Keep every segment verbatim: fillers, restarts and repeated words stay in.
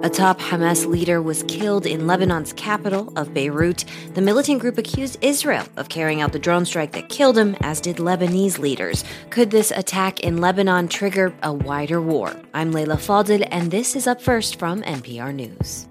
A top Hamas leader was killed in Lebanon's capital of Beirut. The militant group accused Israel of carrying out the drone strike that killed him, as did Lebanese leaders. Could this attack in Lebanon trigger a wider war? I'm Leila Fadel, and this is Up First from N P R News.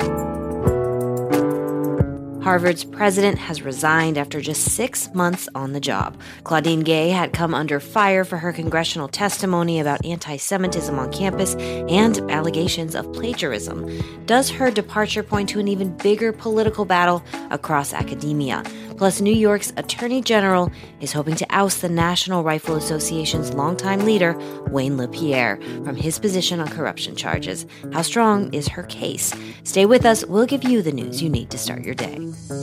Harvard's president has resigned after just six months on the job. Claudine Gay had come under fire for her congressional testimony about anti-Semitism on campus and allegations of plagiarism. Does her departure point to an even bigger political battle across academia? Plus, New York's Attorney General is hoping to oust the National Rifle Association's longtime leader, Wayne LaPierre, from his position on corruption charges. How strong is her case? Stay with us. We'll give you the news you need to start your day.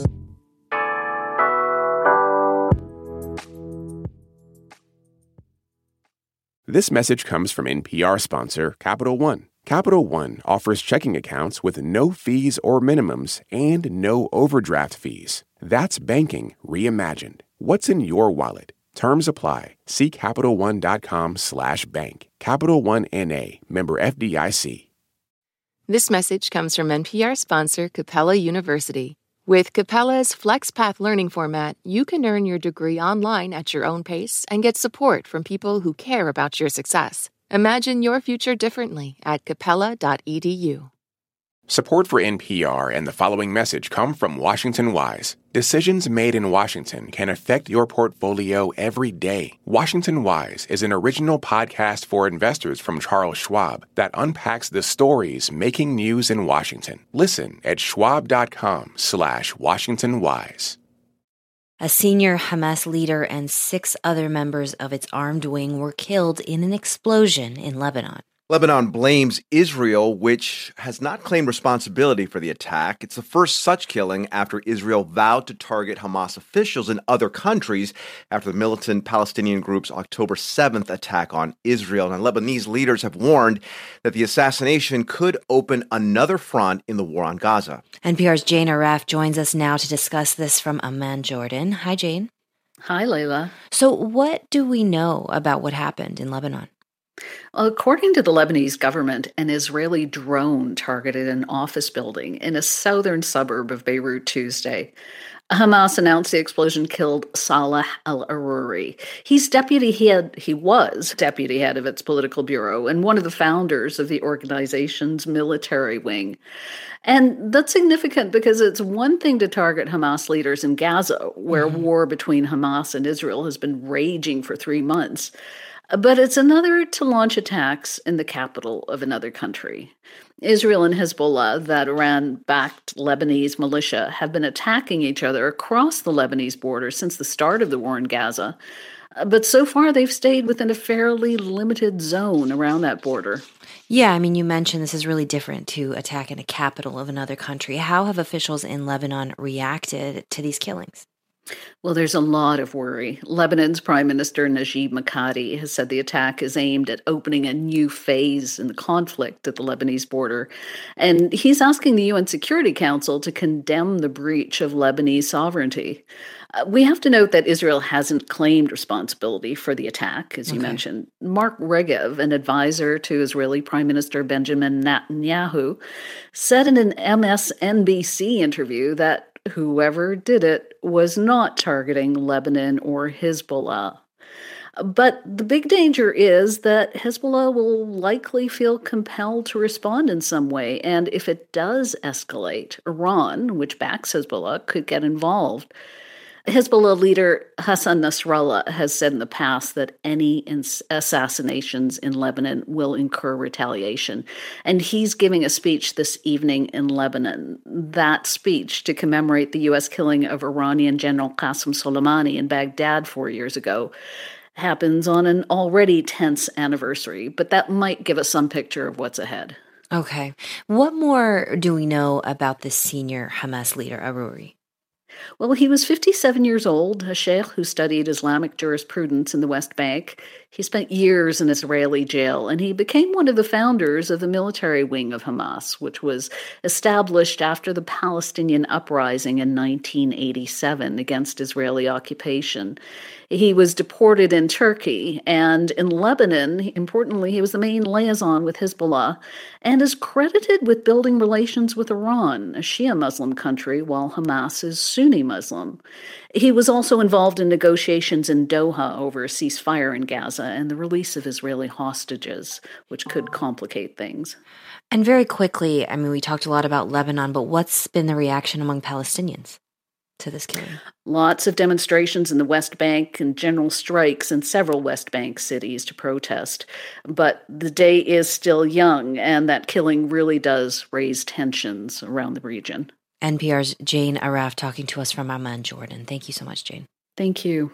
This message comes from N P R sponsor Capital One. Capital One offers checking accounts with no fees or minimums and no overdraft fees. That's banking reimagined. What's in your wallet? Terms apply. See CapitalOne.com slash bank. Capital One N A, member F D I C. This message comes from N P R sponsor Capella University. With Capella's FlexPath learning format, you can earn your degree online at your own pace and get support from people who care about your success. Imagine your future differently at capella dot e d u. Support for N P R and the following message come from Washington Wise. Decisions made in Washington can affect your portfolio every day. Washington Wise is an original podcast for investors from Charles Schwab that unpacks the stories making news in Washington. Listen at schwab.com slash Washington Wise. A senior Hamas leader and six other members of its armed wing were killed in an explosion in Lebanon. Lebanon blames Israel, which has not claimed responsibility for the attack. It's the first such killing after Israel vowed to target Hamas officials in other countries after the militant Palestinian group's October seventh attack on Israel. And Lebanese leaders have warned that the assassination could open another front in the war on Gaza. N P R's Jane Arraf joins us now to discuss this from Amman, Jordan. Hi, Jane. Hi, Leila. So what do we know about what happened in Lebanon? According to the Lebanese government, an Israeli drone targeted an office building in a southern suburb of Beirut Tuesday. Hamas announced the explosion killed Salah al-Aruri. He's deputy head, he was deputy head of its political bureau and one of the founders of the organization's military wing. And that's significant because it's one thing to target Hamas leaders in Gaza, where mm-hmm. war between Hamas and Israel has been raging for three months. But it's another to launch attacks in the capital of another country. Israel and Hezbollah, that Iran-backed Lebanese militia, have been attacking each other across the Lebanese border since the start of the war in Gaza. But so far, they've stayed within a fairly limited zone around that border. Yeah, I mean, you mentioned this is really different to attack in a capital of another country. How have officials in Lebanon reacted to these killings? Well, there's a lot of worry. Lebanon's Prime Minister Najib Mikati has said the attack is aimed at opening a new phase in the conflict at the Lebanese border. And he's asking the U N Security Council to condemn the breach of Lebanese sovereignty. Uh, we have to note that Israel hasn't claimed responsibility for the attack, as you okay. mentioned. Mark Regev, an advisor to Israeli Prime Minister Benjamin Netanyahu, said in an M S N B C interview that whoever did it was not targeting Lebanon or Hezbollah. But the big danger is that Hezbollah will likely feel compelled to respond in some way. And if it does escalate, Iran, which backs Hezbollah, could get involved. Hezbollah leader Hassan Nasrallah has said in the past that any ins- assassinations in Lebanon will incur retaliation. And he's giving a speech this evening in Lebanon. That speech, to commemorate the U S killing of Iranian General Qasem Soleimani in Baghdad four years ago, happens on an already tense anniversary. But that might give us some picture of what's ahead. Okay. What more do we know about this senior Hamas leader, Aruri? Well, he was fifty-seven years old, a sheikh who studied Islamic jurisprudence in the West Bank. He spent years in Israeli jail, and he became one of the founders of the military wing of Hamas, which was established after the Palestinian uprising in nineteen eighty-seven against Israeli occupation. He was deported in Turkey, and in Lebanon, importantly, he was the main liaison with Hezbollah, and is credited with building relations with Iran, a Shia Muslim country, while Hamas is Sunni Muslim. He was also involved in negotiations in Doha over a ceasefire in Gaza and the release of Israeli hostages, which could complicate things. And very quickly, I mean, we talked a lot about Lebanon, but what's been the reaction among Palestinians to this killing? Lots of demonstrations in the West Bank and general strikes in several West Bank cities to protest. But the day is still young, and that killing really does raise tensions around the region. N P R's Jane Arraf talking to us from Amman, Jordan. Thank you so much, Jane. Thank you.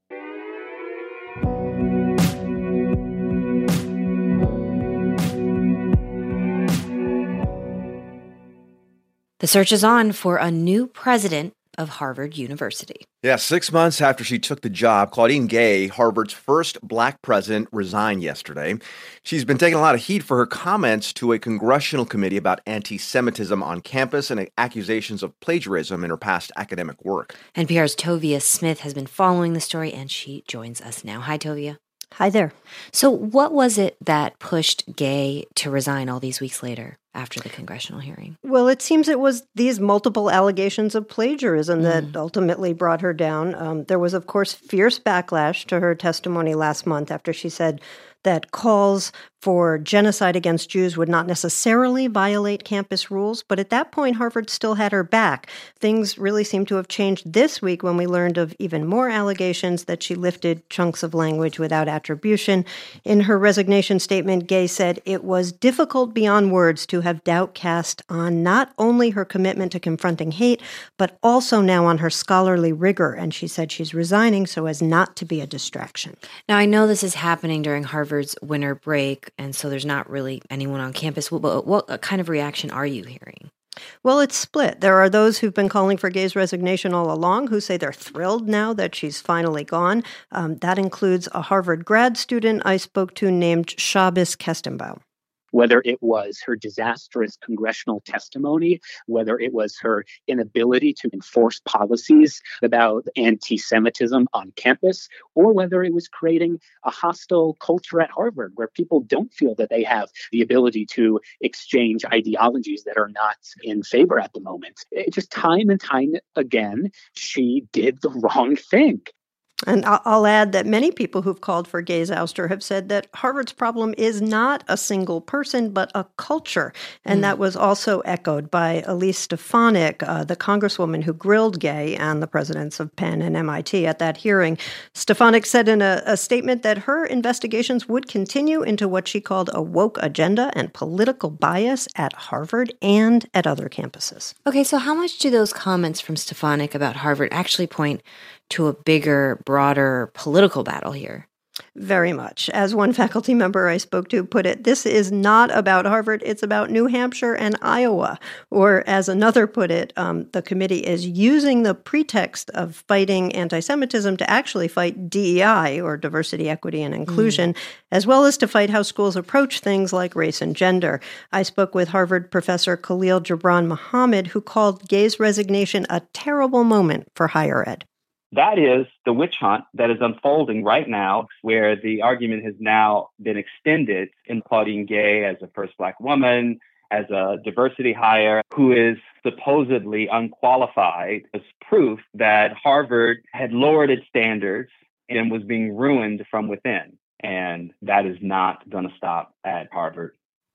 The search is on for a new president of Harvard University. Yeah, six months after she took the job, Claudine Gay, Harvard's first black president, resigned yesterday. She's been taking a lot of heat for her comments to a congressional committee about anti-Semitism on campus and accusations of plagiarism in her past academic work. N P R's Tovia Smith has been following the story, and she joins us now. Hi, Tovia. Hi there. So what was it that pushed Gay to resign all these weeks later after the congressional hearing? Well, it seems it was these multiple allegations of plagiarism mm. that ultimately brought her down. Um, there was, of course, fierce backlash to her testimony last month after she said that calls for genocide against Jews would not necessarily violate campus rules. But at that point, Harvard still had her back. Things really seem to have changed this week when we learned of even more allegations that she lifted chunks of language without attribution. In her resignation statement, Gay said it was difficult beyond words to have doubt cast on not only her commitment to confronting hate, but also now on her scholarly rigor. And she said she's resigning so as not to be a distraction. Now, I know this is happening during Harvard's winter break, and so there's not really anyone on campus. What, what kind of reaction are you hearing? Well, it's split. There are those who've been calling for Gay's resignation all along who say they're thrilled now that she's finally gone. Um, that includes a Harvard grad student I spoke to named Shabbos Kestenbaum. Whether it was her disastrous congressional testimony, whether it was her inability to enforce policies about anti-Semitism on campus, or whether it was creating a hostile culture at Harvard where people don't feel that they have the ability to exchange ideologies that are not in favor at the moment. It just time and time again, she did the wrong thing. And I'll add that many people who've called for Gay's ouster have said that Harvard's problem is not a single person, but a culture. And mm. that was also echoed by Elise Stefanik, uh, the congresswoman who grilled Gay and the presidents of Penn and M I T at that hearing. Stefanik said in a, a statement that her investigations would continue into what she called a woke agenda and political bias at Harvard and at other campuses. Okay, so how much do those comments from Stefanik about Harvard actually point to a bigger, broader political battle here? Very much. As one faculty member I spoke to put it, this is not about Harvard, it's about New Hampshire and Iowa. Or as another put it, um, the committee is using the pretext of fighting anti-Semitism to actually fight D E I, or diversity, equity, and inclusion, mm. as well as to fight how schools approach things like race and gender. I spoke with Harvard professor Khalil Gibran Muhammad, who called Gay's resignation a terrible moment for higher ed. That is the witch hunt that is unfolding right now, where the argument has now been extended in Claudine Gay as a first Black woman, as a diversity hire, who is supposedly unqualified as proof that Harvard had lowered its standards and was being ruined from within. And that is not going to stop at Harvard.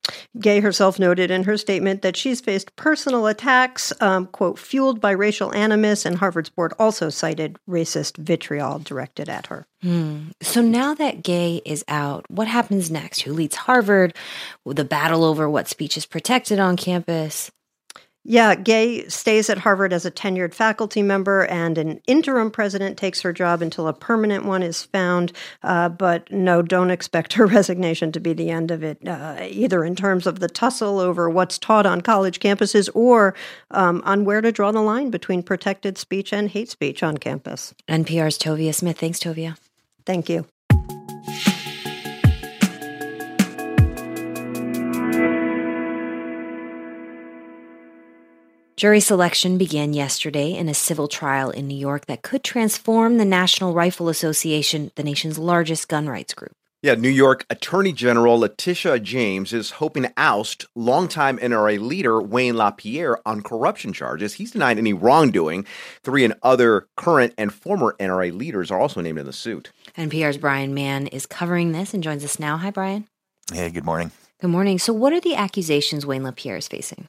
Gay herself noted in her statement that she's faced personal attacks, um, quote, fueled by racial animus, and Harvard's board also cited racist vitriol directed at her. Hmm. So now that Gay is out, what happens next? Who leads Harvard? The battle over what speech is protected on campus? Yeah, Gay stays at Harvard as a tenured faculty member, and an interim president takes her job until a permanent one is found. Uh, but no, don't expect her resignation to be the end of it, uh, either in terms of the tussle over what's taught on college campuses or um, on where to draw the line between protected speech and hate speech on campus. N P R's Tovia Smith. Thanks, Tovia. Thank you. Jury selection began yesterday in a civil trial in New York that could transform the National Rifle Association, the nation's largest gun rights group. Yeah, New York Attorney General Letitia James is hoping to oust longtime N R A leader Wayne LaPierre on corruption charges. He's denied any wrongdoing. Three and other current and former N R A leaders are also named in the suit. N P R's Brian Mann is covering this and joins us now. Hi, Brian. Hey, good morning. Good morning. So what are the accusations Wayne LaPierre is facing?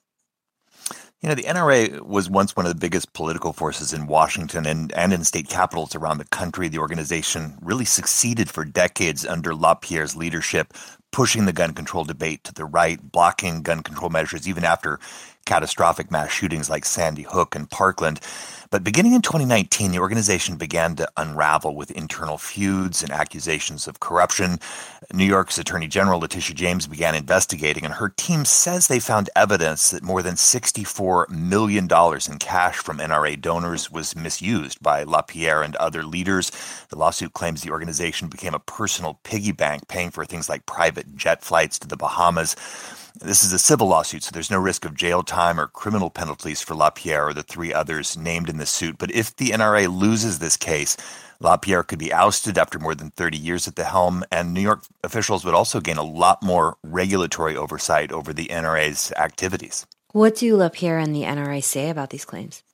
You know, the N R A was once one of the biggest political forces in Washington and, and in state capitals around the country. The organization really succeeded for decades under LaPierre's leadership, pushing the gun control debate to the right, blocking gun control measures even after catastrophic mass shootings like Sandy Hook and Parkland. But beginning in twenty nineteen, the organization began to unravel with internal feuds and accusations of corruption. New York's Attorney General Letitia James began investigating, and her team says they found evidence that more than sixty-four million dollars in cash from N R A donors was misused by LaPierre and other leaders. The lawsuit claims the organization became a personal piggy bank, paying for things like private jet flights to the Bahamas. This is a civil lawsuit, so there's no risk of jail time or criminal penalties for LaPierre or the three others named in the suit. But if the N R A loses this case, LaPierre could be ousted after more than thirty years at the helm, and New York officials would also gain a lot more regulatory oversight over the N R A's activities. What do LaPierre and the N R A say about these claims?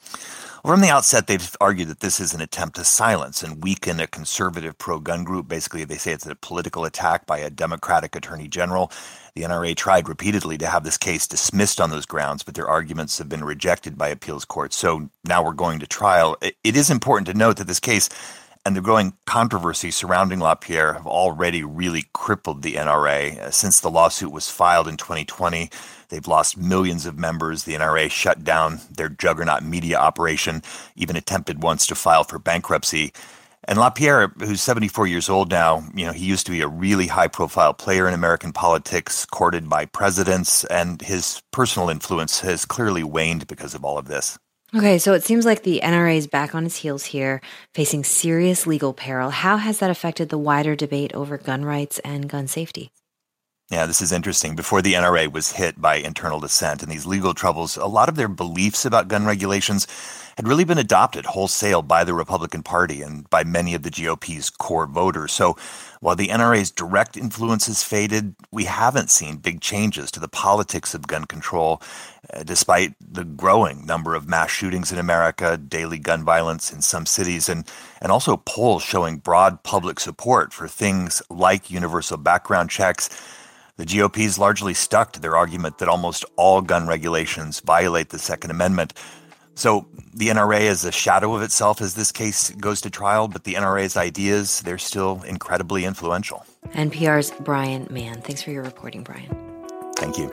Well, from the outset, they've argued that this is an attempt to silence and weaken a conservative pro-gun group. Basically, they say it's a political attack by a Democratic attorney general. The N R A tried repeatedly to have this case dismissed on those grounds, but their arguments have been rejected by appeals courts. So now we're going to trial. It is important to note that this case and the growing controversy surrounding LaPierre have already really crippled the N R A. Since the lawsuit was filed in twenty twenty, they've lost millions of members. The N R A shut down their juggernaut media operation, even attempted once to file for bankruptcy. And LaPierre, who's seventy-four years old now, you know, he used to be a really high-profile player in American politics, courted by presidents, and his personal influence has clearly waned because of all of this. Okay, so it seems like the N R A is back on its heels here, facing serious legal peril. How has that affected the wider debate over gun rights and gun safety? Yeah, this is interesting. Before the N R A was hit by internal dissent and these legal troubles, a lot of their beliefs about gun regulations had really been adopted wholesale by the Republican Party and by many of the G O P's core voters. So while the N R A's direct influence has faded, we haven't seen big changes to the politics of gun control, uh, despite the growing number of mass shootings in America, daily gun violence in some cities, and, and also polls showing broad public support for things like universal background checks. The G O P's largely stuck to their argument that almost all gun regulations violate the Second Amendment. So the N R A is a shadow of itself as this case goes to trial, but the N R A's ideas, they're still incredibly influential. N P R's Brian Mann. Thanks for your reporting, Brian. Thank you.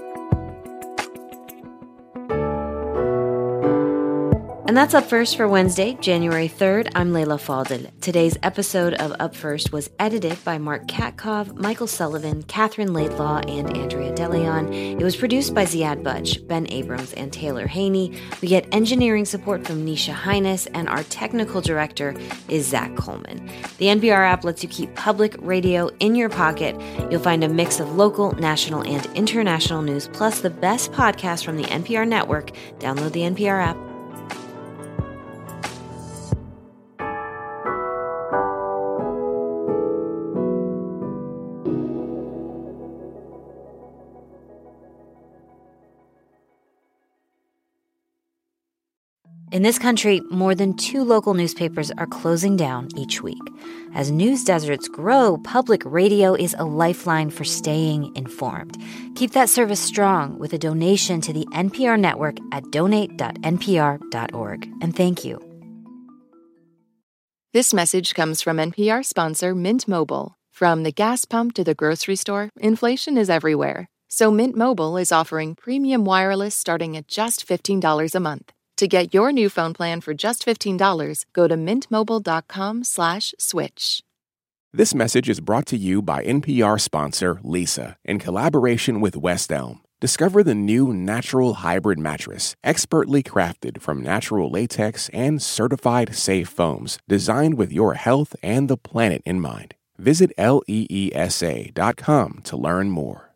And that's Up First for Wednesday, January third. I'm Leila Fadel. Today's episode of Up First was edited by Mark Katkov, Michael Sullivan, Catherine Laidlaw, and Andrea DeLeon. It was produced by Ziad Butch, Ben Abrams, and Taylor Haney. We get engineering support from Nisha Highness, and our technical director is Zach Coleman. The N P R app lets you keep public radio in your pocket. You'll find a mix of local, national, and international news, plus the best podcasts from the N P R network. Download the N P R app. In this country, more than two local newspapers are closing down each week. As news deserts grow, public radio is a lifeline for staying informed. Keep that service strong with a donation to the N P R network at donate dot n p r dot org. And thank you. This message comes from N P R sponsor Mint Mobile. From the gas pump to the grocery store, inflation is everywhere. So Mint Mobile is offering premium wireless starting at just fifteen dollars a month. To get your new phone plan for just fifteen dollars, go to mintmobile.com slash switch. This message is brought to you by N P R sponsor Leesa in collaboration with West Elm. Discover the new Natural Hybrid Mattress, expertly crafted from natural latex and certified safe foams, designed with your health and the planet in mind. Visit leesa dot com to learn more.